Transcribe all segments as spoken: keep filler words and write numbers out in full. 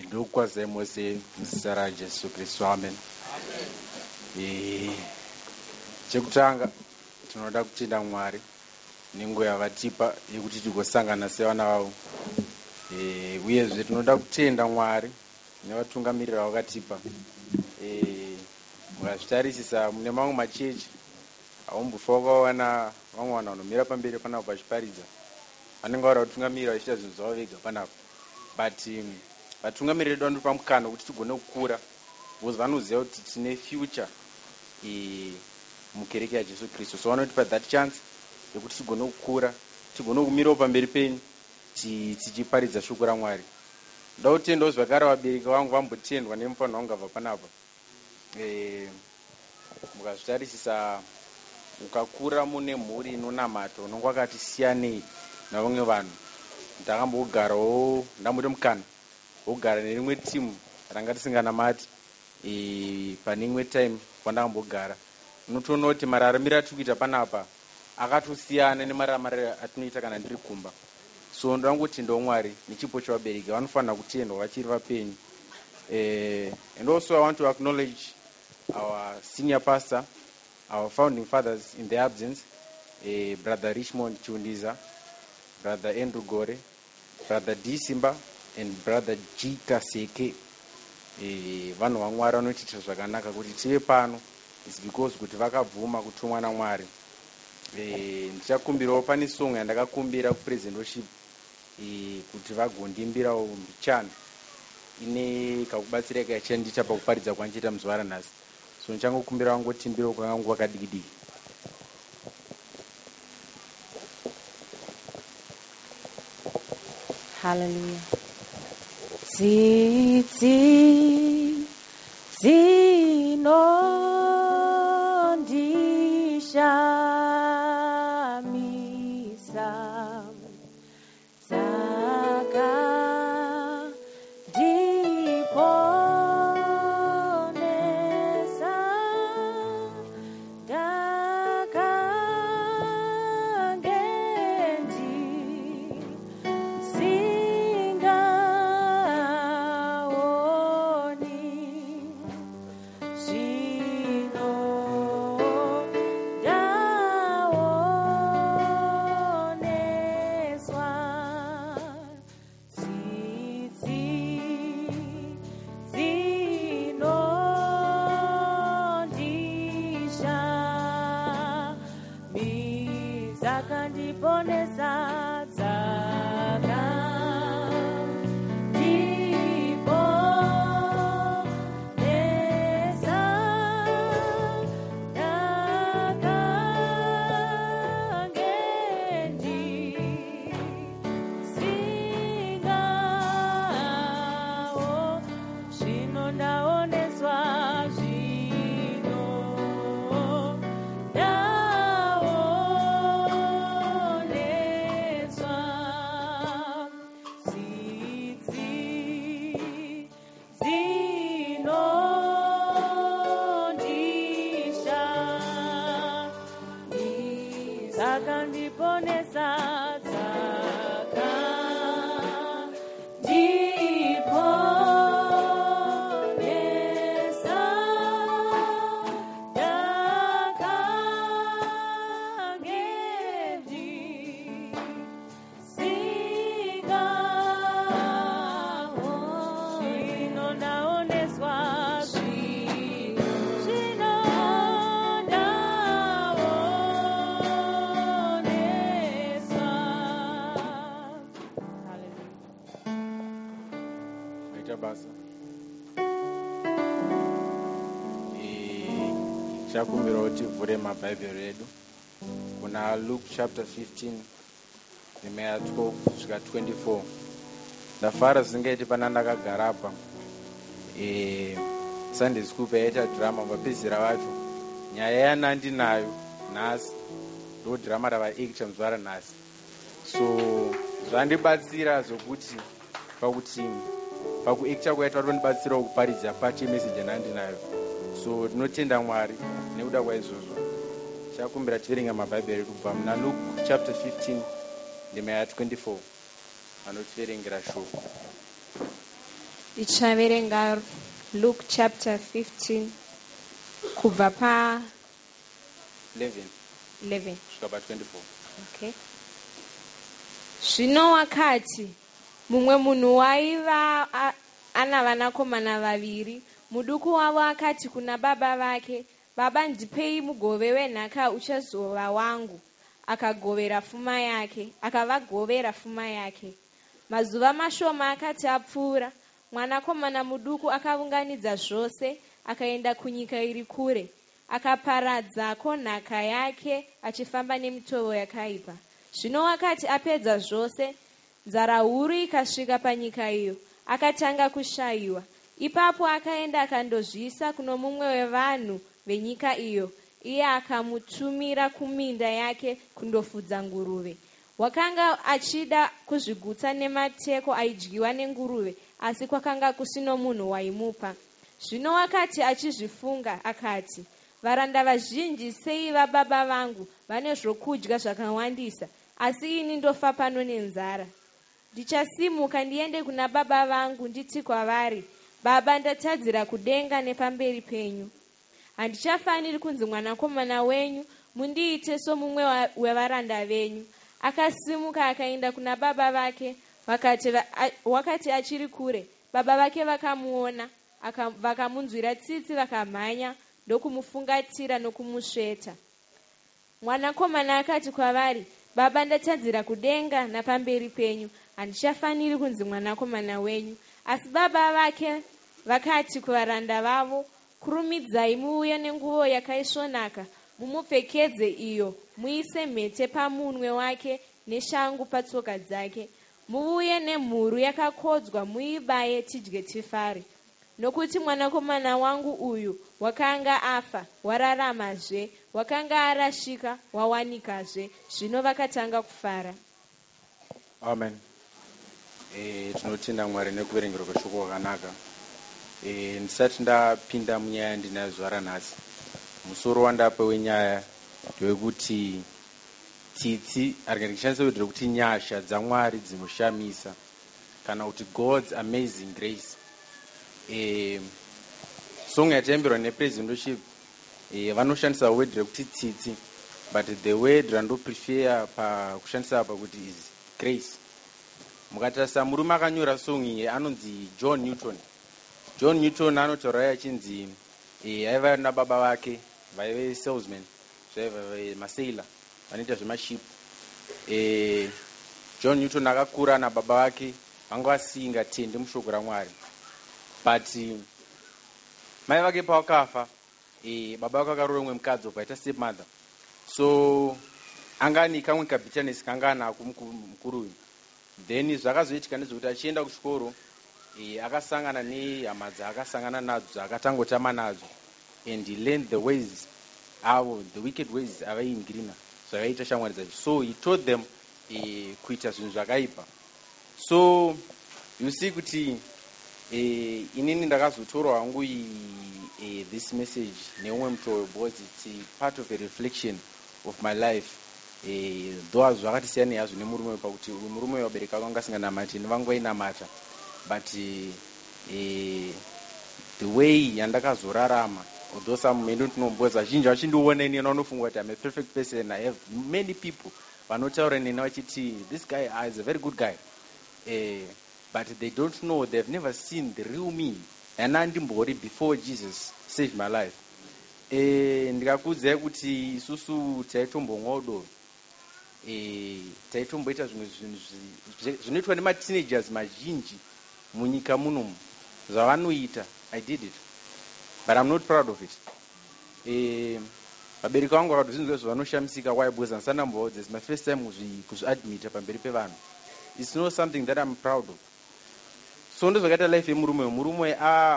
Ndokwazai mose muzita raJesu Kristu, amen. Chekutanga tinoda kutenda Mwari nenguva yavatipa yekuti tigosangana sevana vavo, uyezve tinoda kutenda Mwari nevatungamirira vakatipa. Mukazvitarisisa mune mamwe machechi haumbofa wakawana vamwe vanhu vanomira pamberi panapo vachiparidza, vanenge vari vatungamirira vachiita zvinhu zvavo vega panapo, but vatungamiriri vedu vanotipa mukana kuti tigone kukura, because vanoziva kuti tine future mukereke yaJesu Kristu, so vanotipa that chance yekuti tigone kukura, tigone kumirawo pamberi penyu tichiparidza shoko raMwari. Ndoda kutendawo zvakare vabereki vangu vambotendwa nemufano wangabva panapa. Mukazvitarisisa ukakura mune mhuri inonamata unenge wakati siyanei navamwe vanhu. Ndakambogarawo ndamboti mukana wogara nerimwe timu ranga tisinganamati pane imwe time kwandakambogara. Unotoona kuti mararamiro atiri kuita panapa akatosiyana nemararamiro atinoita kana ndiri kumba. So ndoda kungotendawo Mwari nechipo chavabereki vanofanira kutendwa vachiri vapenyu. And also I want to acknowledge our senior pastor, our founding fathers in their absence, uh, Brother Richmond Chundiza, Brother Andrew Gore, Brother D. Simba, and Brother G. Kaseke. Vanhu vaMwari vanotiitira zvakanaka kuti tive pano is because kuti vakabvuma kutumwa naMwari. Ndichakumbirawo pane song yandakakumbira kupresent worship kuti vagondimbirawo mbichana ine kakubatsira kachandiita pakuparidza kwandiita muzuva ranhasi. So ndichangokumbira vangotimbirawo kwakangu kwakadiki-diki. Hallelujah. Tsitsi dzinondishamisa saka ndiponesa ndakangendi singaoni zvino ndaoneswa tsitsi dzinondishamisa kandiponesa dzaka ndiponesa ndakangendi singao zvino ndaoneswa zvino ndaoneswa tsitsi dzinondishamisa kandiponesa dzaka ndiponesa ndakangendi singao ino ndaoneswa zvino zvino ndaoneswa. Hallelujah. Maita basa. Tichakumbirawo tivhure mabhaibheri edu kuna Luke chapter fifteen rima ya twelve kusvika twenty-four. Ndafara zvisingaiti pana ndakagara apa Sunday school payaita drama vapedzisira vacho nyaya yanandinayo nhasi ndo drama ravaacta muzuva ranhasi. So zvandibatsira zvokuti pakuti pakuacta kwaita vatondibatsirawo kuparidza pati yemessage yanandinayo. So tinotenda Mwari nekuda kwaizvozvo. Tichakumbira tiverenga mabhaibheri kubva muna Luke chapter fifteen rima ya twenty-four. Anotiverengera shoko. Tichaverenga Luke chapter fifteen kubva pa eleven eleven. kusvika pa-twenty-four. Okay. Zvino wakati mumwe munhu waiva a- ana vanakomana vaviri. Muduku wavo akati kuna baba vake, baba, ndipei mugove wenhaka uchazova wangu. Akagovera pfuma yake, akavagovera pfuma yake. Mazuva mashoma akati apfuura, mwanakomana muduku akaunganidza zvose akaenda kunyika iri kure. Akaparadzako nhaka yake achifamba nemitoo yakaipa. Zvino wakati apedza zvose, nzara huru ikasvika panyika iyo, akatanga kushayiwa. Ipapo akaenda akandozvisa kuno mumwe wevanhu venyika iyo. Iye akamutumira kuminda yake kundofudza nguruve. Wakanga achida kuzvigutsa nemateko aidyiwa nenguruve, asi kwakanga kusino munhu waimupa. Zvino wakati achizvifunga akati, varanda vazhinji sei vababa vangu vane zvokudya zvakawandisa, asi ini ndofa pano nenzara. Ndichasimuka ndiende kuna baba vangu nditi kwavari, baba, ndatadzira kudenga nepamberi penyu. Handichafaniri kunzi mwanakomana wenyu, mundiite somumwe wa- wevaranda venyu. Akasimuka akaenda kuna baba vake. Wakati, va- a- wakati achiri kure, baba vake vakamuona, aka- vakamunzwira tsitsi, vakamhanya ndokumufungatira nokumusveta. Mwanakomana akati kwavari, baba, ndatadzira kudenga napamberi penyu, handichafaniri kunzi mwanakomana wenyu. Asi baba vake vakati kuvaranda vavo, kurumidzai muuye nenguo yakaisvonaka, mumupfekedze iyo, muise mhete pamunwe wake neshangu patsoka dzake. Muuye nemhuru yakakodzwa, muibaye tidye tifare. Nokuti mwanakomana wangu uyu wakanga afa, wararamazve, wakanga arashika, wawanikazve. Zvino vakatanga kufara. Amen. Eh, tinotenda Mwari nekuverengerwa kweshoko kwakanaka. Eh, ndisati ndapinda munyaya ndinayo ranhasi, musoro wandape wenyaya ndewekuti tsitsi aringatishandisa kuti rekuti nyasha dzaMwari dzinoshamisa, kana kuti God's amazing grace. Eh, song yataimbirwa nepraise and worship, eh, vanoshandisa word rekuti tsitsi, but the word randoprefer pakushandisa apa kuti is grace. Mukatarisa murume akanyora song iyi anonzi John Newton. John Newton anotaura achinzi eh, aiva nababa vake vaive salesmen, zvaiva masailor vanoita zvemaship. Eh, John Newton akakura nababa vake, vanga vasingatendi mushoko raMwari, but mai vake pavakafa, eh, baba vake akaroora umwe mukadzi wakaita stepmother, so anga ane kamwe kabitterness kanga anako mukuru uyu. Then zvakazoitika ndezvekuti achienda kuchikoro, eh, akasangana nehama dzaakasangana nadzo dzaakatangotama nadzo, and he learned the ways avo, the wicked ways avaiingrina zvakaita shamwari dzacho. So he taught them eh, kuita zvinhu zvakaipa. So you see kuti eh, inini ndakazotorwa hangu eh, this message neumwe mutoro, because it's part of a reflection of my life. Eh, though zvakati siyana yazvo nemurume pakuti uyu murume wabereka vanga asinganamati nevangoinamata, but eh, the way yandakazorarama, although some may not know, because vazhinji vachindiona ini vanofunga kuti I'm a perfect person. I have many people vanotaura neni vachiti this guy is a very good guy, eh, but they don't know, they've never seen the real me yanandimbori before Jesus saved my life. Eh, ndikakuudzai kuti isusu taitombomwa udoro, eh, taitomboita zvimwe zvinhu zvinoitwa nemateenagers mazhinji munyika munomu zvavanoita. I did it, but I'm not proud of it. Eh, vabereki vangu vakati zvinhu zvezvo vanoshamisika. Why? Because handisandamboudza, it's my first time kuzviadmita pamberi pevanhu. It's not something that I'm proud of. So ndozvakaita life yemurume uyu. Murume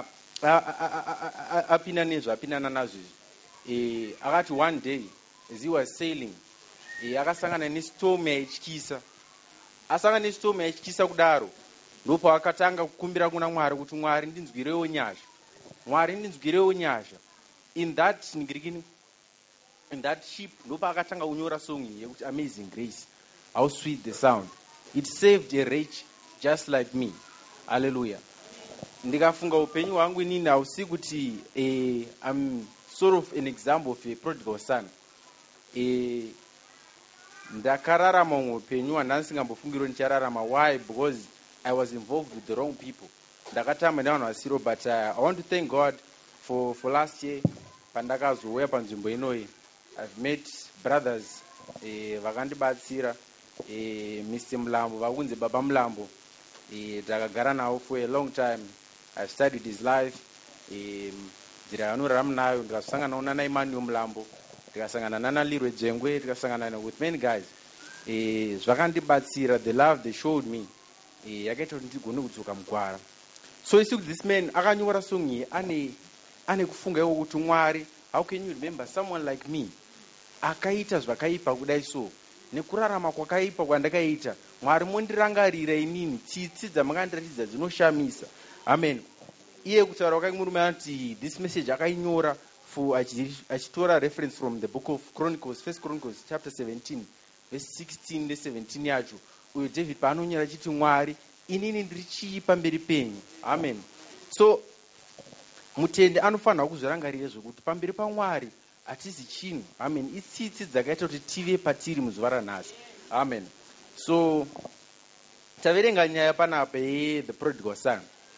apinda nezvaapindana nazvo izvi. Eh, akati one day as he was sailing, eh, akasangana nestorm yaityisa. Asangana nestorm yaityisa kudaro, ndopo akatanga kukumbira kuna Mwari kuti Mwari ndinzwirewo nyasha, Mwari ndinzwirewo nyasha. In that ningirikini, in that ship, ndopo akatanga kunyora song iyi yekuti Amazing Grace, how sweet the sound, it saved a wretch just like me. Hallelujah. ndikafunga upenyu hwangu inini hausi kuti eh, I'm sort of an example of a prodigal son. eh, ndakararama umwe upenyu hwandandisingambofungiro ndichararama. Why? Because I was involved with the wrong people. Ndakatamba nevanhu vasiro, but uh, I want to thank God for, for last year pandakazouya panzvimbo inoyi. I've met brothers eh, vakandibatsira, eh, Mister Mulambo vakunzi Baba Mulambo, eh, takagara navo for a long time. I've studied his life, nzira yanorarama nayo, ndikasangana nana Emmanuel Mulambo, ndikasangana nana Lirwe Dzengwe, ndikasangana with many guys. Eh, zvakandibatsira, the love they showed me eh, yakaita kuti ndigone kudzoka mugwara. So you see, this man akanyora song iyi ane ane kufunga iko kuti Mwari, how can you remember someone like me akaita zvakaipa kudai so, nekurarama kwakaipa kwandakaita, Mwari mondirangarira inini tsitsi dzamangandiratidza dzinoshamisa. Amen. Iye kutaura kwake murume anoti this message akainyora for achitora reference from the book of Chronicles, First Chronicles chapter seventeen verse sixteen ne seventeen yacho. Uyo David paanonyora achiti Mwari, inini ndiri chii pamberi penyu. Amen. So mutende anofanira kuzvirangarira zvokuti pamberi paMwari hatizi chinhu. Amen. Itsitsi dzakaita kuti tive patiri muzuva ranhasi. Amen. So taverenga nyaya panapa ye the prodigal son.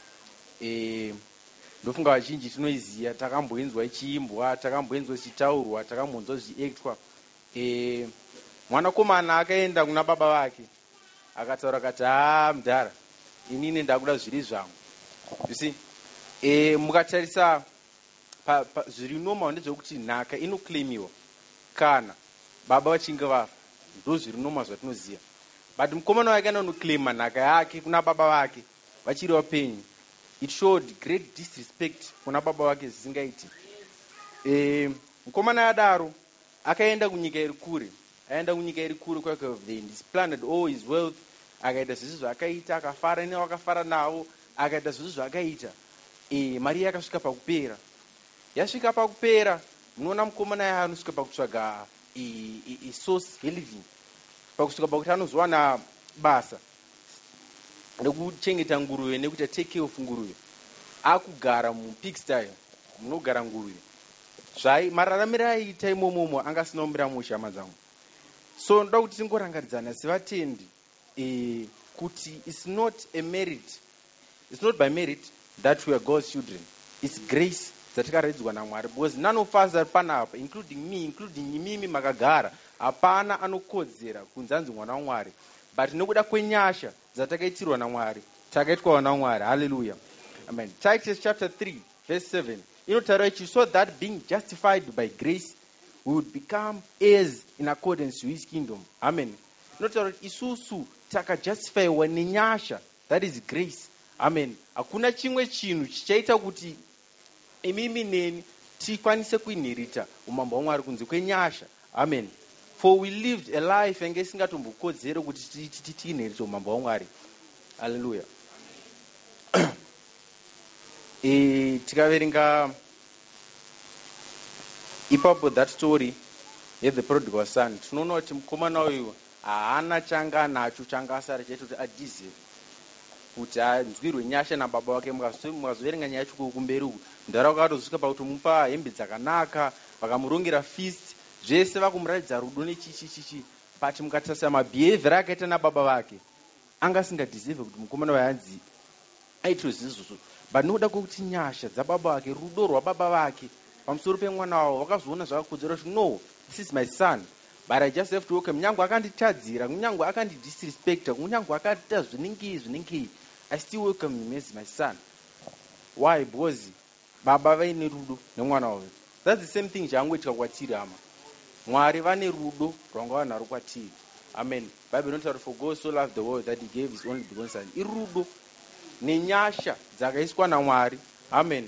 Eh, ndofunga vazhinji tinoiziva, takamboinzwa ichiimbwa, takamboinzwa ichitaurwa, takambonzwa zvichiaktwa. Eh, mwanakomana akaenda kuna baba vake akataura akati, haa mudhara, inini ndakuda zviri zvangu. You see, eh, mukatarisa pa, pa, zviri normal ndezvekuti nhaka inoclaimiwa kana baba vachinge vafa, ndo zviri normal zvatinoziva. But mukomana wake anonoclaima nhaka yake kuna baba vake vachiri vapenyu. It showed great disrespect kuna baba wake zvisingaiti. Eh, mukomana adaro akaenda kunyika iri kure, aenda kunyika iri kure kwake, they displanted all his wealth, akaita zvizvi zvakaita, akafara nevakafara navo, akaita zvizvi zvakaita. Eh, mari yakasvika pakupera. Yasvika pakupera, munoona mukomana yaya anosvika pakutsvaga i source relevant, pakusvika pakuti anozowana basa nekuchengeta nguruve, nekuti take care of nguruve. Akugara mupigsty munogara nguruve. Zvai mararamiro aiita imomomo angasina kumira musha madzangu. So ndoda kuti tingorangaridzana sevatendi eh, kuti it's not a merit, it's not by merit that we are God's children. It's grace dzatikaredzwa naMwari, because none of us are panapa, including me, including imimi makagara, hapana anokodzera kunzanzi mwana waMwari, but nekuda kwenyasha dzatakaitirwa naMwari takaitwa naMwari. Hallelujah. Amen. Titus chapter three verse seven inotaura ichi, so that being justified by grace we would become heirs in accordance to his kingdom. Amen. Inotaura kuti isusu takajustifiwa nenyasha, that is grace. Amen. Hakuna chimwe chinhu chichaita kuti imimi neni tikwanise kuinherita umambo waMwari kunze kwenyasha. Amen. For we lived a life enge isingatombokodzere kuti tiinherite umambo waMwari. Hallelujah. E, tikaverenga ipapo that story ye the prodigal son, tinoona kuti mukomana uyu haana changa nacho changa asara chaita kuti adhize kuti anzwirwe nyasha nababa wake. Mukazoverenga nyaya yacho kumberi uku, ndara vakatosvika pakuti mupa hembe dzakanaka, vakamurongera feast, zvese vakumuratidza rudo nechichichichi. But mukatarisa mabehavior akaita nababa vake, anga asingadhiserve kuti mukomana wayanzi aitwe zvizvozvo. But nokuda kwekuti nyasha dzababa vake, rudo rwababa vake pamusoro pemwana wavo, vakazoona zvakakodzera kuti no, this is my son, but I just have to welcome. Kunyange akanditadzira, kunyange akandidisrespecta, kunyange akaita zvinenge zvinenge, I still welcome him as my son. Why? Because baba vaine rudo nemwana wavo. That's the same thing changoitika kwatiri hama. Mwari vane rudo rwanga vanaro kwatiri. Amen. Bible inotaura for God so loved the world that he gave his only begotten son. Irudo nenyasha dzakaiswa naMwari. Amen.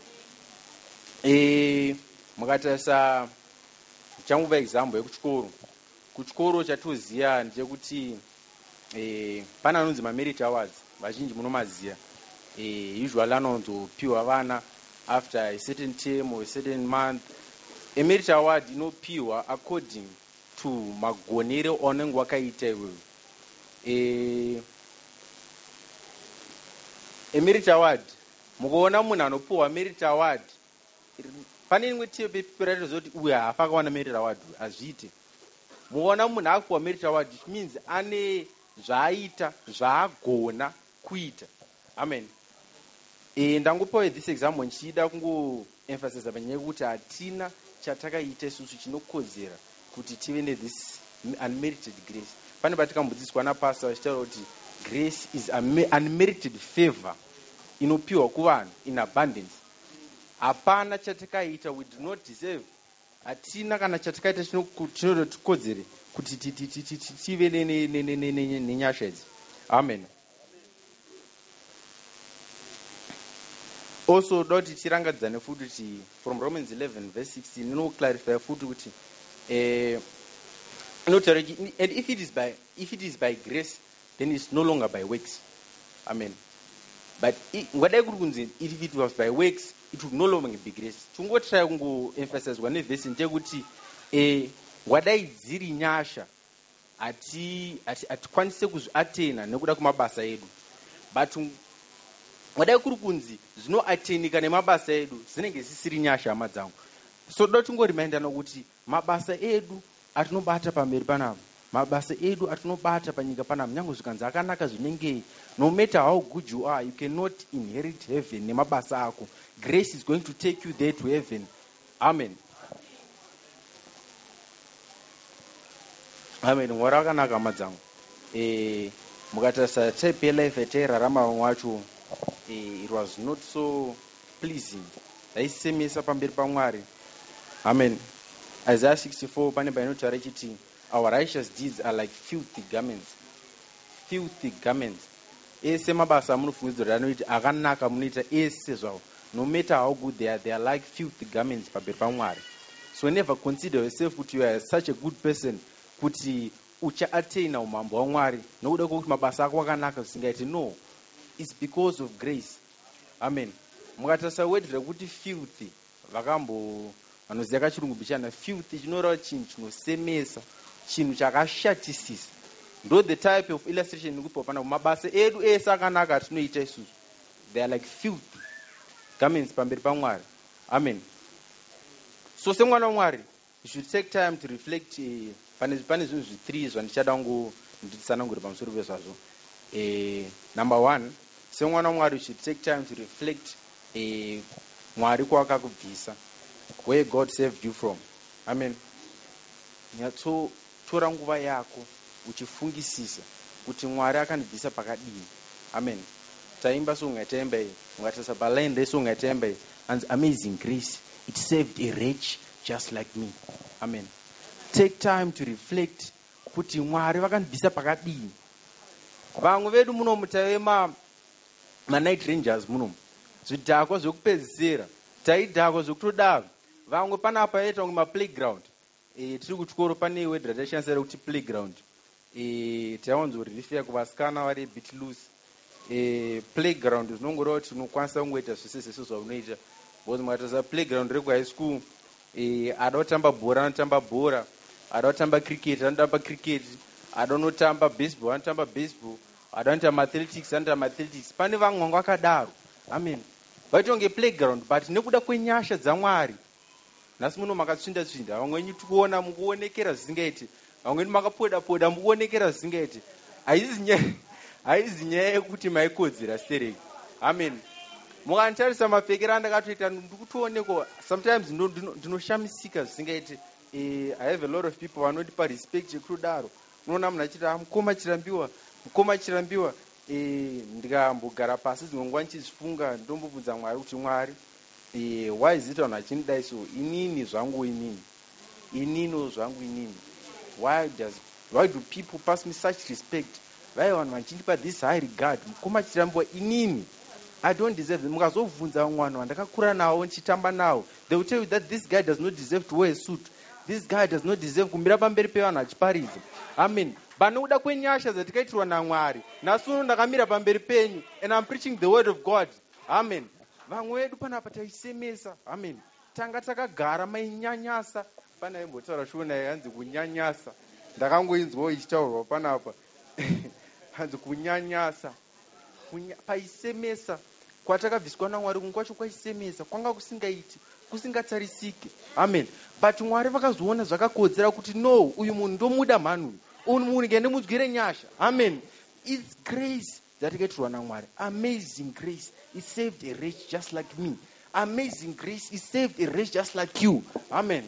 Eh, mukatarisa changuva example yekuchikoro. Kuchikoro chatoziya ndechekuti eh, pana anonzi mamerit awards, vazhinji munomaziya. Eh, usually anonzopiwa vana after a certain term or a certain month. A merit award inopiwa according to magonere onenge wakaita iwewe. Eh, a merit award mukuona munhu anopuhwa merit award, pane imwe tiyo pepipiratiozoti uyu haafa akawana merit award hazviite. Mukuona munhu akupuhwa merit award, it means ane zvaaita zvaagona kuita. Amen. E, ndangopawo this example nchida kungoemphasize panyaya yekuti hatina chatakaita isusu chinokodzera kuti tive nethis unmerited grace. Pane patikambodzidziswa napastor vachitaura kuti grace is unmerited favor inopiwa kuvanhu in abundance. Hapana chatakaita, we do not deserve. Hatina kana chatakaita chinotikodzere kuti tive nenyasha idzi. Amen. Also, doti tirangadzane futi kuti from Romans eleven verse sixteen inoclarify futi kuti eh inotaura kuti and if it is by if it is by grace then it's no longer by works. Amen. But ngadai kuri kunzi if it was by works it would no longer be grace. Tungotry kungoemphasize one verse ndekuti eh ngadai dziri nyasha ati atikwanise kuzviatena nekuda kumabasa edu. But ngadai kuri kunzi zvinoatenika nemabasa edu zvinenge zvisiri nyasha hama dzangu. So doda tingoremindana kuti mabasa edu atinobata pamberi panapa, mabasa edu atinobata panyika panapa, nyange zvikanzi akanaka zvinenge, no matter how good you are, you cannot inherit heaven nemabasa ako. Grace is going to take you there to heaven. Amen. Amen. Mwara akanaka hama dzangu. Eh mukatarisa type yelife yatairarama vamwe vacho, it was not so pleasing. Haisemesa pamberi paMwari. Amen. Isaiah sixty-four pane painotaura chiti our righteous deeds are like filthy garments. Filthy garments. Ese mabasa amunofungidzira anoita akanaka munoita ese zvawo. No matter how good they are, they are like filthy garments pamberi paMwari. So never consider yourself kuti you are such a good person kuti uchaatena umambo hwaMwari nokuda kwokuti mabasa ako akanaka zvisingaiti. No. It's because of grace. Amen. Mukatarisa word rekuti filthy vakambo vanoziva kachirungu bichana, filthy chinoreva chinhu chinosemesa, chinhu chakashatisisa. Ndo the type of illustration nikupa pana mabasa edu ese akanaka atinoita isusu, they are like filthy garments pamberi paMwari. Amen. So semwana waMwari, you should take time to reflect. Uh, pane pane zvinhu zvithree zvandichada kungo nditsanangura pamusoro pezvazvo. Eh, number one, semwana waMwari, you should take time to reflect eh Mwari kwakakubvisa, where God saved you from. Amen. Nyatso tora nguva yako uchifungisisa kuti Mwari akandibvisa pakadini. Amen. Taimba songa yatemba iyi, ungatarisa paline resonga yatemba iyi, and amazing grace, it saved a wretch just like me. Amen. Take time to reflect kuti Mwari vakandibvisa pakadini. Vamwe vedu muno mutave ma ma night rangers muno, zvidhakwa zvekupedzisira, taidhakwa zvekutodaro. Vamwe panapa yaita kunge ma playground. Eh tiri kuchikoro pane word ratashandisira kuti playground. Eh tawanzo rifia kuvasikana vari bit loose. Eh playground zvinongoreva kuti unokwanisa kungoita zvese zvese zvaunoita. Because mukatarisa playground reku high school, eh ada kutamba bhora anotamba bhora, ada kutamba cricket anotamba cricket, ada kunotamba baseball anotamba baseball, ada kuita athletics anotamba athletics. Pane vamwe vanga vakadaro. Amen. Vaitonge playground, but nekuda kwenyasha dzaMwari nhasi muno makatsvinda tsvinda, vamwe venyu tikuona mukuonekera zvisingaiti, vamwe venyu makapoda poda mukuonekera zvisingaiti. Haisi nyaya haisi nyaya yekuti maikodzera stereki. Amen. Mukantarisa mapfekero andakatoita ndikutoonekwa, sometimes ndinoshamisika zvisingaiti. Eh I have a lot of people vanodipa respect yekudaro. Unoona munhu achiti mukoma chirambiwa, mukoma chirambiwa. Eh ndikambogara pasi dzimwe nguva ndichizvifunga, ndombobvunza Mwari kuti Mwari, eh why is it vanhu vachinidai so? Inini zvangu inini, inino zvangu inini. Why does why do people pass me such respect? Why vanhu vachindipa this high regard? Mukoma chirambiwa inini, I don't deserve it. Mukazobvunza vamwe vandakakura nawo ndichitamba nawo, they will tell you that this guy does not deserve to wear a suit. This guy does not deserve kumira pamberi pevanhu achiparidza. Amen. Panokuda kwenyasha dzatikaitirwa naMwari, nhasi uno ndakamira pamberi penyu and I'm preaching the word of God. Amen. Vamwe vedu panapa taisemesa. Amen. Tanga takagara mainyanyasa. Pana imbotaura shona yanzi kunyanyasa. Ndakangoinzwawo ichitaurwa panapa. Hanzi kunyanyasa. Paisemesa. kwatakabviswa naMwari kunge kwacho kwaisemesa, kwanga kusingaiti, kusingatsarisiki. Amen. But Mwari vakazoona zvakakodzera kuti no, uyu munhu ndomuda mhanhu uyu munhu ngendimudzwire nyasha. Amen. It's grace yatakaitwa naMwari. Amazing grace. It saved a wretch just like me. Amazing grace. It saved a wretch just like you. Amen.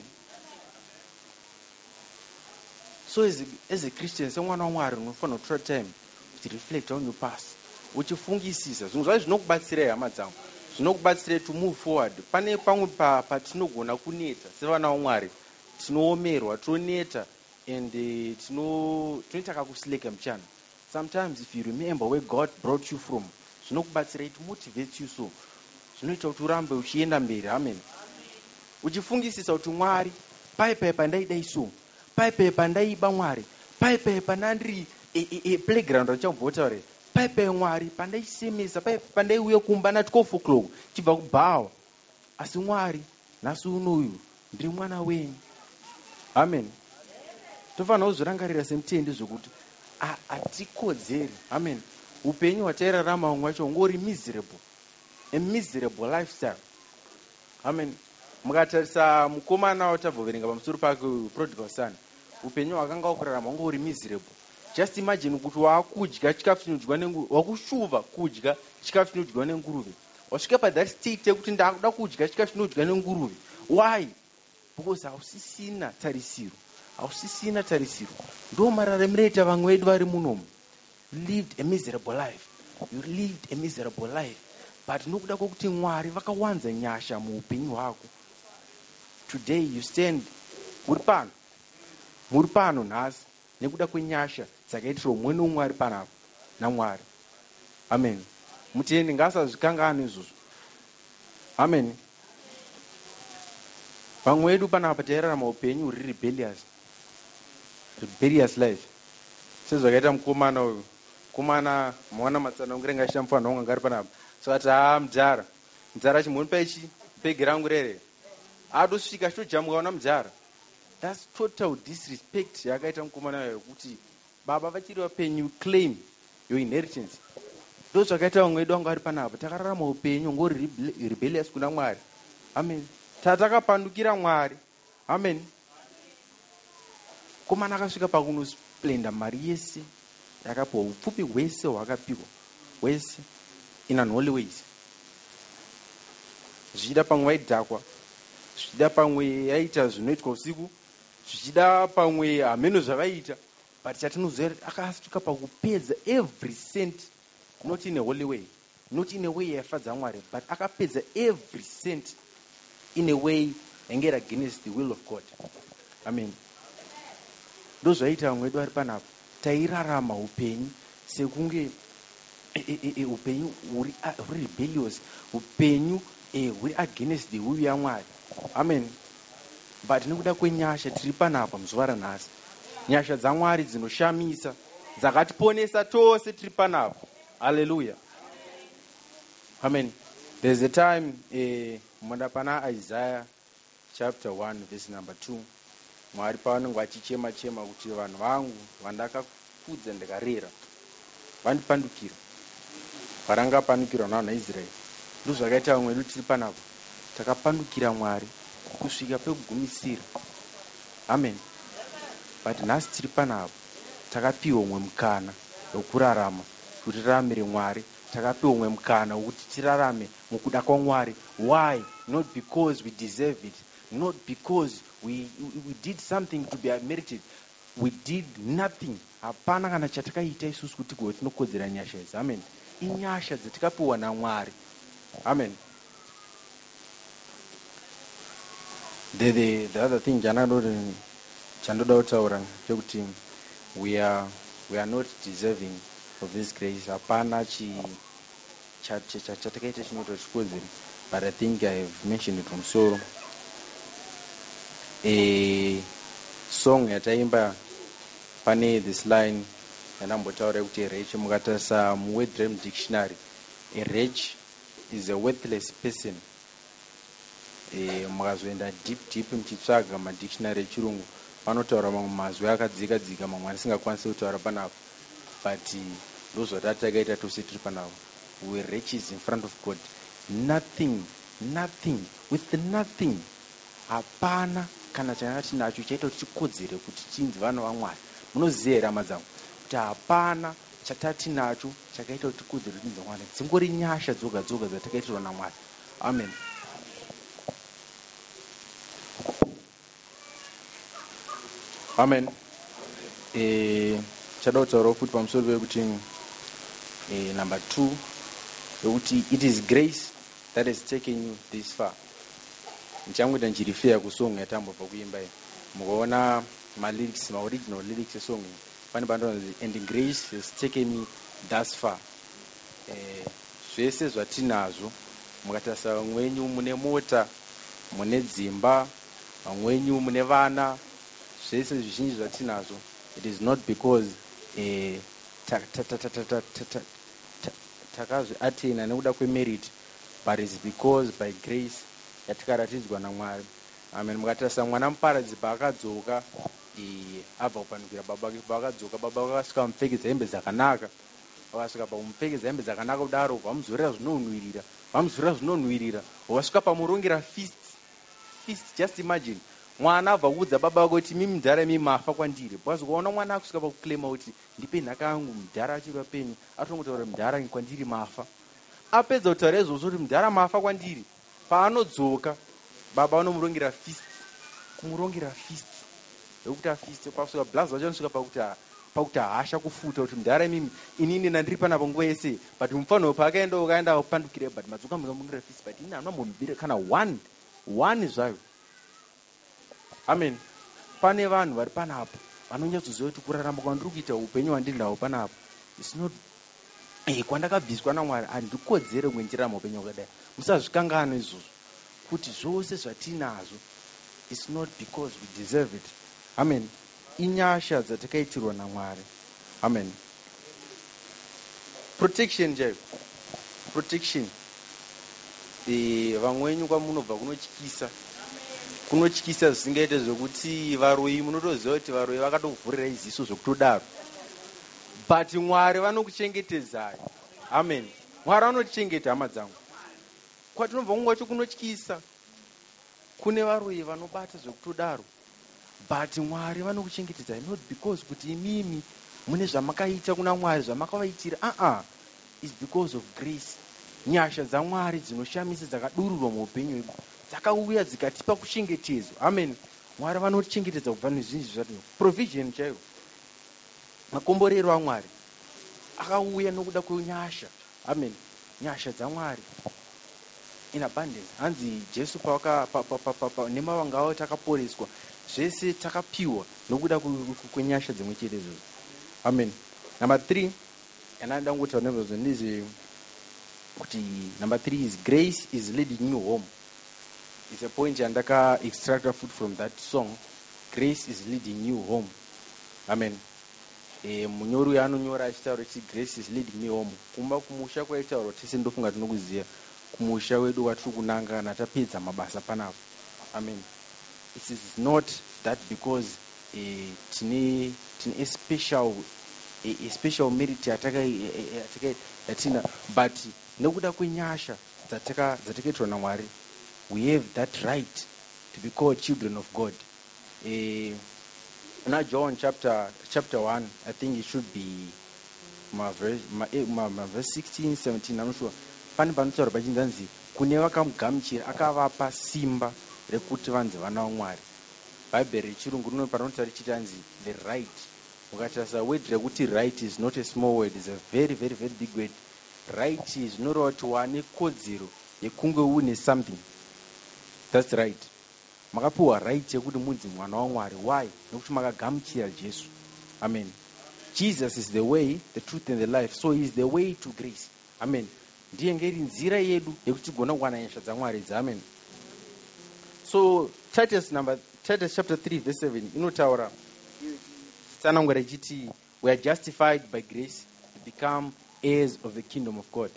So as a, as a Christian, someone on Mwari unofanira kutora time to reflect on your past. Uchifungisisa zvinhu zvacho zvinokubatsirai hama dzangu, zvinokubatsirai to move forward. Pane pamwe patinogona kuneta sevana vaMwari, tinoomerwa, toneta, and uh, tinoita kakusileka muchana. Sometimes if you remember where God brought you from, zvinokubatsirai, it motivates you so. Zvinoita kuti urambe uchienda mberi. Amen. Uchifungisisa kuti Mwari, paipai pandaidai so, paipai pandaiba Mwari, paipai pandandiri e, e, e, playground rachambovotare, paipai Mwari pandaisemesa, paipai pandaiuya kumba na twelve o'clock chibva kubhawa. Asi Mwari nhasi unoyu ndiri mwana wenyu. Amen. Tofanira kuzvirangarira semutendi zvokuti hatikodzeri. Amen. Upenyu hwatairarama umwe wacho ngori miserable, a miserable lifestyle. Amen. Mukatarisa mukomana watabvoverenga pamusoro pake prodigal son, upenyu hwakanga wakurarama ngori miserable. Just imagine kuti wakudya chikafu chinodyiwa nenguruve, wakushuva kudya chikafu chinodyiwa nenguruve, wasvika pathat state yekuti ndakuda kudya chikafu chinodyiwa nenguruve. Why? Because hausisina tarisiro, hausisina tarisiro. Ndo mararamiro aita vamwe vedu vari munomu. Lived a miserable life. You lived a miserable life. But nokuda kwokuti Mwari vakawanza nyasha muupenyu hwako, today you stand muri pano, muri pano nhasi nekuda kwenyasha dzakaitirwa mumwe nomwe ari panapo naMwari. Amen. Mutendi ngaasazvikangane izvozvo. Amen. Vamwe vedu panapa tairarama upenyu huri rebellious, rebellious life. Sezvakaita mukomana uyu, mukomana mwana matsanangurenga achita mufana wanga ngari panapa. Saka taa mujara, mujara chimoni paichi bhegi rangu rere, adosvika achitojamuka na mujara. That's total disrespect yakaita mukomana uyu kuti baba vachiri vapenyu claim your inheritance. Ndo zvakaita vamwe vedu vanga vari panapa, takararama upenyu ngori rebellious kuna Mwari. Amen. Tatakapandukira Mwari. Amen. Komana akasvika pakunosplenda mari yese yakapiwa, upfupi hwese hwakapiwa hwese in an holy ways. Zvichida pamwe vaidhakwa, zvichida pamwe yaita zvinoitwa usiku, zvichida pamwe hameno zvavaita, but chatinoziva akasvika pakupedza every cent, not in a holy way, not in a way yaifadza Mwari, but akapedza every cent in a way engera against the will of God. Amen. Ndo zvaita vamwe vedu vari panapa, tairarama upenyu sekunge E, e, e, upenyu huri rebellious, upenyu huri against the will yaMwari. Amen. But nekuda kwenyasha tiri panapa muzuva ranhasi, nyasha dzaMwari dzinoshamisa dzakatiponesa tose tiri panapa. Hallelujah. Amen. There's a time eh, munda pana Isaiah chapter one verse number two, Mwari pavanenge vachichema chema kuti vanhu vangu vandakakudza ndikarera vandipandukira, varanga pandukirwa navanhu vaIsraeri. Ndo zvakaita vamwe vedu tiri panapa, takapandukira Mwari kusvika pekugumisira. Amen. But nhasi tiri panapa, takapiwa umwe mukana wekurarama kuti tiraramire Mwari, takapiwa umwe mukana wekuti tirarame mukuda kwaMwari. Why? Not because we deserve it, not because we, we, we did something to be merited. We did nothing. Hapana kana chatakaita isusu kuti gwe tinokodzera nyasha idzi. Amen. Inyasha dzatikapiwa naMwari. Amen. The, the, the other thing chandoda kutaura chekuti we are we are not deserving of this grace. Hapana chi chatakaita chinoita chikodzero. But I think I have mentioned it from soro. A song yataimba pane this line yanambotaura kuti rage mukatarisa muWorld Dictionary, a rage is a worthless person. E, mukazoenda deep deep muchitsvaga madictionary echirungu panotaura mamwe mazwi akadzika dzika mamwe asingakwanisi kutaura panapa, but ndozvatatakaita tose tiri panapa. we riches in front of God. Nothing, nothing, with nothing. Hapana kana changa tinacho chaita kuti tikodzere kuti tinzi vana vaMwari. Munoziva here hama dzangu kuti hapana chatatinacho chakaita kuti tikodzere kuti tinzi Mwari. Dzingori nyasha dzoga dzoga dzatakaitirwa naMwari. Amen. Amen. Eh, chada kutaurawo futi pamusoro pekuti eh, number two, pekuti it is grace that has taken you this far. Nchanguita nchirifeya kusong yatambobva kuimba iyi. Mukaona malyrics, maoriginal lyrics esong iyi, pane panonzi and grace has taken me thus far. Eh, zvese zvatinazvo, mukatarisa vamwenyu mune mota, mune dzimba, vamwenyu mune vana, zvese zvizhinji zvatinazvo, it is not because eh, takazviatena nekuda kwemerit, but it's because by grace yatikaratidzwa naMwari. Amen. Mukatarisa mwana muparadzi paakadzoka abva kupanikira baba vake, paakadzoka baba vake vakasvika vamupfekedza hembe dzakanaka, vakasvika pamupfekedza hembe dzakanaka kudaro, vamuzorera zvinonhuhwirira, vamuzorera zvinonhuhwirira, vakasvika pamurongera feast. Feast, just imagine. Mwana abva kuudza baba vake kuti mimi mudhara mimi mafa kwandiri. Bwazi kuona mwana akusvika pakuklema kuti ndipe nhaka yangu, mudhara achiri papenyu, atongotaura mudhara kwandiri mafa. Apedza kutaura izvozvo kuti mudhara mafa kwandiri, paanodzoka baba vanomurongera feast, kumurongera feast. Yokuti afeast pasvika blazi vacho anosvika pakuti pakuti hasha kufuta kuti mudhara mimi inini nandiri panapa nguva yese, but mufano paakaenda ukaenda kupandukira, but madzoka mukamurongera feast, but ini hamuna mumbire kana one one zvayo. Amen. Pane vanhu vari panapa vanonyatsoziva kuti kurarama kwandiri kuita upenyu hwandiri nahwo panapa, it's not eh kwandakabviswa naMwari handikodzere kundirarama upenyu hwakadai. Musazvikangana izvozvo kuti zvose zvatinazvo, it's not because we deserve it. Amen. Inyasha dzatakaitirwa naMwari. Amen. Protection chaiyo, protection. Eh, vamwenyu kwamunobva kunotyisa, kunotyisa zvisingaite zvokuti varoyi munotoziva kuti varoyi vakatovhurira iziso zvokutodaro, but Mwari vanokuchengetedzai. Amen. Mwari vanotichengeta hama dzangu. Kwatinobva kunguva cho kunotyisa, kune varoyi vanobata zvokutodaro, but Mwari vanokuchengetedzai, not because kuti imimi mune zvamakaita kuna Mwari zvamakavaitira, uh-uh. It's because of grace. Nyasha dzaMwari dzinoshamisa dzakadururwa muupenyu hwedu dzakauya dzikatipa kuchengetedzwa. Amen. Mwari vanotichengetedza kubva nezvinji zvatino. Provision chaiyo. Makomborero aMwari akauya nokuda kwenyasha. Amen. Nyasha dzaMwari in abundance. Hanzi Jesu pawaka pa, pa, pa, pa, pa, nemavanga avo takaporeswa, zvese takapiwa nokuda kwenyasha dzimwe chete izvozvo. Amen. Number three, another ngotaura nezvozvo ndizve kuti number three is grace is leading you home. It's a point yandaka extracted food from that song. Grace is leading you home. Amen. E, munyori yanonyora achitaura kuti grace is leading me home. Kumba kumusha kwaitaura tese ndofunga tinokuziva. Kumusha wedu watiri kunanga kana tapedza mabasa panapo. Amen. It is not that because e, tine tine a special a, a special merit ataka ataka yatina, but nekuda kwenyasha dzataka dzatakaitwa naMwari, we have that right to be called children of God. Eh, now John chapter chapter one, I think it should be my verse my, my, my verse sixteen, seventeen, I'm not sure. Pani panotaura pachinzanzi kune vakamugamuchira akavapa simba rekuti vanzi vana vaMwari. Bhaibheri rechirungu rino panotaura chitanzi the right. Mukatarisa word rekuti right is not a small word, it's a very very very big word. Right is zvinoreva kuti wane kodzero yekunge une something. That's right. Makapiwa right yekuti munzi mwana waMwari. Why? Nekuti makagamuchira Jesu. Amen. Jesus is the way, the truth and the life. So he is the way to grace. Amen. Ndiye ngeri nzira yedu yekuti gona kuwana nyasha dzaMwari. Amen. So Titus number Titus chapter three verse seven inotaura tsanangura ichiti we are justified by grace to become heirs of the kingdom of God.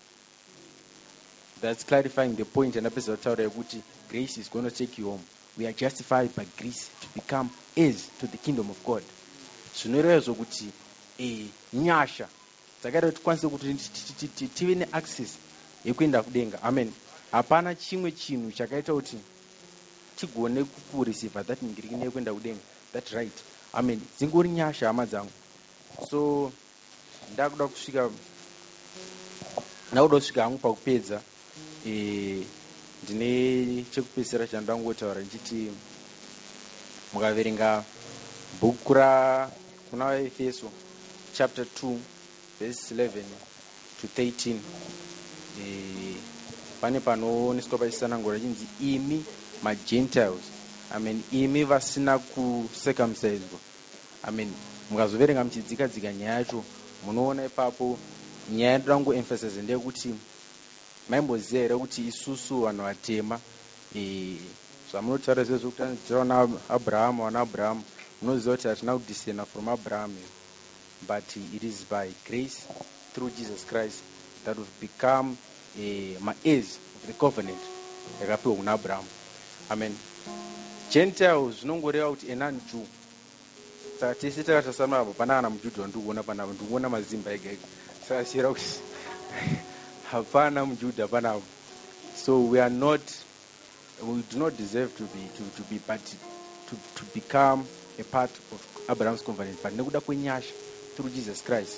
That's clarifying the point and episode yekuti grace is going to take you home. We are justified by grace to become heirs to the kingdom of God. Zvinoreva zvokuti eh nyasha dzakaita kuti tikwanise kuti ti- ti- ti- ti- tive neaccess yekuenda kudenga. Amen. Hapana chimwe chinhu chakaita kuti tigone kureceiva that ngiririkini yekuenda kudenga. That right. Amen. Dzingori nyasha hama dzangu. So ndakuda kusvika ndakuda kusvika hangu pakupedza. Eh, ndine chekupedzisira chandoda kungotaura ndichiti mukaverenga bhuku ra kuna vaefeso chapter two verse eleven to thirteen, eh, pane panooneswa pachisanangura chinzi imi magentiles, amen, imi vasina kucircumciswa. Amen. Mukazoverenga muchidzika-dzika nyaya yacho munoona ipapo nyaya yandoda kungoemphasize ndeyekuti maimboziva here kuti isusu vanhu vatema, eh, zvamunotaura izvo zvokuti anodzira vana Abrahamu, vana Abrahamu, munoziva kuti hatina kudescenda from Abraham, but it is by grace through Jesus Christ that we've become eh, ma-heirs of the covenant yakapiwa kuna Abrahamu. Amen. Gentiles zvinongoreva kuti enani Jew. Saka tese takatasama apo pana kana mujudha wandikuona panapo, ndikuona mazimba ega ega. Saka chira kuti hapana mujudha panapo. So we are not, we do not deserve to be to, to be but to, to become a part of Abraham's covenant, but nekuda kwenyasha through Jesus Christ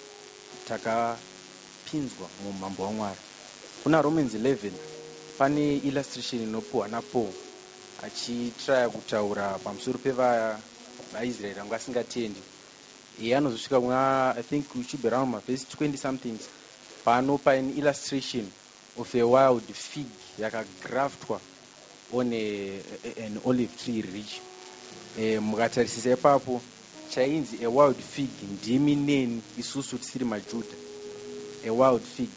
takapinzwa mumambo waMwari. Kuna Romans eleven pane illustration inopuwa naPaul achitraya kutaura pamusoro pevaya vaIsraeri vanga vasingatendi. Iye anozosvika kuna, I think we should be around my verse twenty something, panopa an illustration of a wild fig yakagraftwa on a, an olive tree ridge. E, mukatarisisa ipapo chainzi a wild fig ndimi neni isusu tisiri majudha. A wild fig,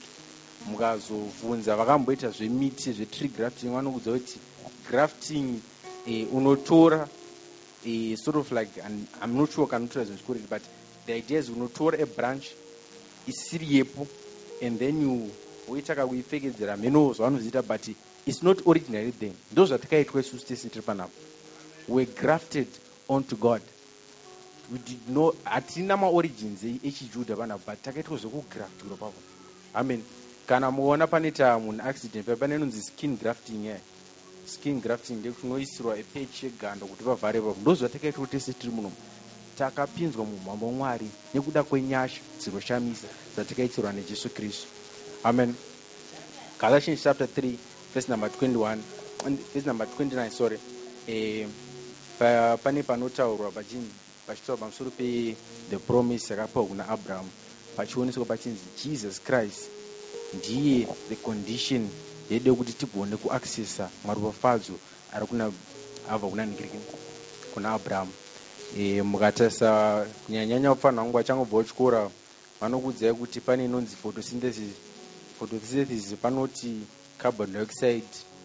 mukazobvunza vakamboita zvemiti zvetree grafting vanokudza kuti grafting eh, unotora eh, sort of like, and I'm not sure can notorize correct, but the idea is unotora a branch isiri yepo and then you woitaka kuipfekedzera meno zvavanozita, but it's not originally then. Ndo zvatakaitwa isusu tese tiri panapo. We grafted onto God. We did not, hatina ma-origins echijudha panapo, but takaitwa zvekugraftirwa papo. Amen. Kana muona paneta munhu accident pa pane inonzi skin grafting here. Skin grafting ndekunoisirwa a patch yeganda kuti pavhare papo. Ndo zvatakaitwa tese tiri muno. Takapinzwa mumambo waMwari nekuda kwenyasha dzinoshamisa dzatakaitirwa neJesu Kristu. Amen. Galatians chapter three verse number twenty-one, verse number twenty-nine, sorry. Eh, pa, pane panotaurwa pachinzi pachitaurwa pamusoro pe the promise yakapiwa kuna Abraham. Pachioneswa pachinzi Jesus Christ ndiye the condition yede kuti tigone kuaccessa marupafadzo ari kuna abva kuna ningirikini kuna Abraham. E, mukatarisa kunyanyanya upfanha wangu vachangobva kuchikora vanokuudzai kuti pane inonzi photosynthesis. Photosynthesis panoti carbon dioxide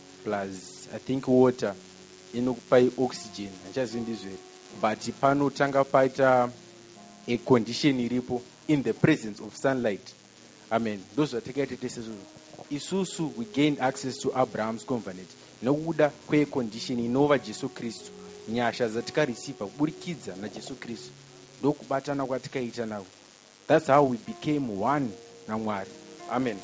plus I think water inokupai oxygen, handichazivi ndizvo here, but panotanga paita a condition iripo in the presence of sunlight. Amen. Those are taken to isusu we gained access to Abraham's covenant nokuda kwe condition inova Jesu Kristu, nyasha dzatikareceiva kuburikidza naJesu Kristu ndokubatana kwatikaita nawo. That's how we became one naMwari. Amen.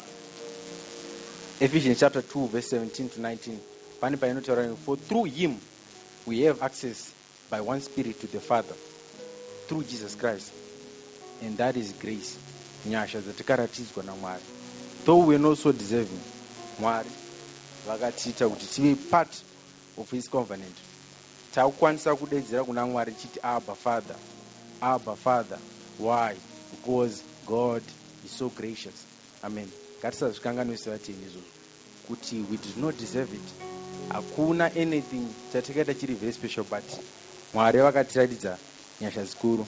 Ephesians chapter two verse seventeen to nineteen, pane painotaura, for through him we have access by one spirit to the Father through Jesus Christ, and that is grace, nyasha dzatikaratidzwa naMwari. Though we are not so deserving, Mwari vakatiita kuti tive part of his covenant. Takukwanisa kudedzera kuna Mwari chiti Abba Father, Abba Father. Why? Because God is so gracious. Amen. Ngatisazvikanganwise vateni izvozvo kuti we did not deserve it. Hakuna anything chatakaita chiri very special, but Mwari vakatiratidza nyasha zikuru.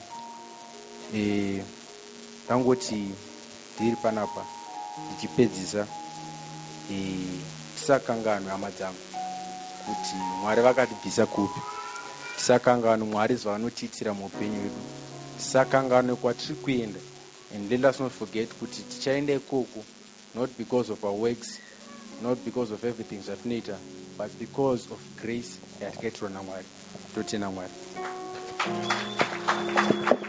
Eh, tangoti ndiri panapa ndichipedzisa, eh, tisakanganwe hama dzangu kuti Mwari vakatibvisa kupi. Tisakanganwe Mwari zvavanotiitira muupenyu hwedu. Tisakanganwe kwatiri kuenda, and let us not forget kuti tichaenda ikoko not because of our works, not because of everything zvatinoita, but because of grace yatakaitirwa naMwari. Totenda Mwari.